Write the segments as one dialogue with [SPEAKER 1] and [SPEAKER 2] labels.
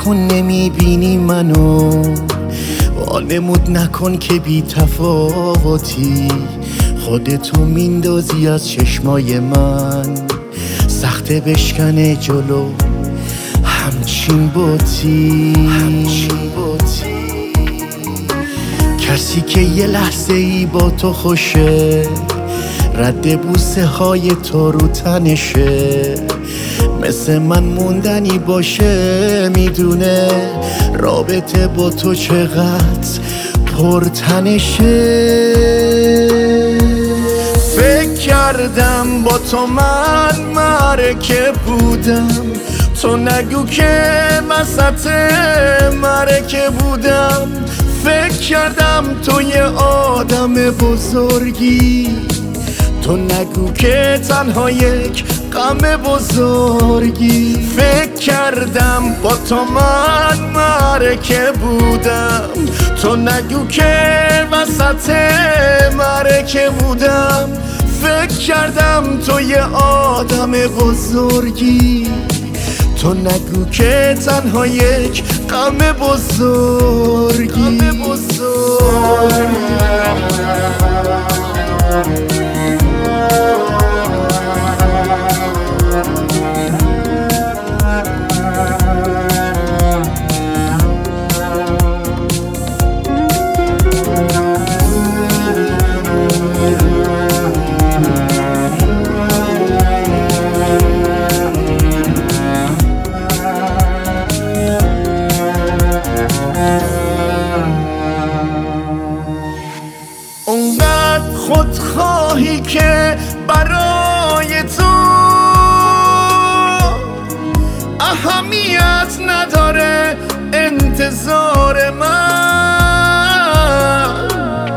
[SPEAKER 1] نکن نمیبینی منو، وانمود نکن که بی تفاوتی، خودتو میندازی از چشمای من، سخته بشکنه جلو همچین بوتی. کسی که یه لحظه ای با تو خوشه، رد بوسه های تو رو تنشه، مثل من موندنی باشه، میدونه رابطه با تو چقدر پرتنشه. فکر کردم با تو من معرکه بودم، تو نگو که وسط معرکه بودم. فکر کردم تو یه آدم بزرگی، تو نگو که تنها یک غم بزرگی. فکر کردم با تو من معرکه بودم، تو نگو که وسط معرکه بودم. فکر کردم تو یه آدم بزرگی، تو نگو که تنها یک غم بزرگی. اونقدر خودخواهی که برای تو اهمیت نداره انتظار من.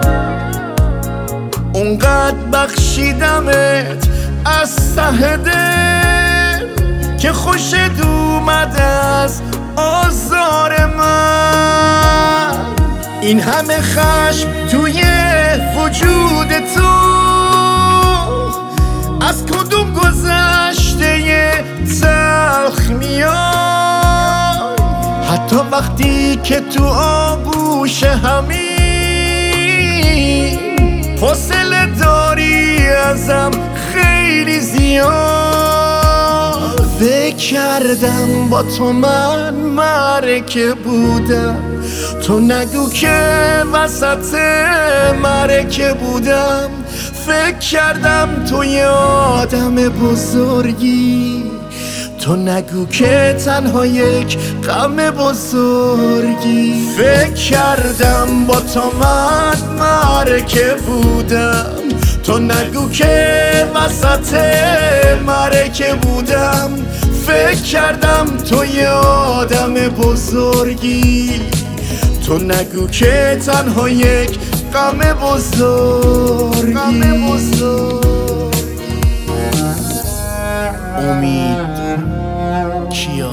[SPEAKER 1] اونقدر بخشیدمت از ته دل که خوشت اومد از آزار من. این همه خشم توی وجود تو از کدوم گذشته تلخ میاد؟ حتی وقتی که تو آغوش همین فاصله داری ازم خیلی زیاد. فکر کردم با تو من معرکه بودم، تو نگو که وسط معرکه بودم. فکر کردم تو یه آدم بزرگی، تو نگو که تنها یک غم بزرگی. فکر کردم با تو من معرکه بودم، تو نگو که وسط معرکه بودم. فکر کردم تو یه آدم بزرگی، تو نگو که تنها یک غم بزرگی. امید کیا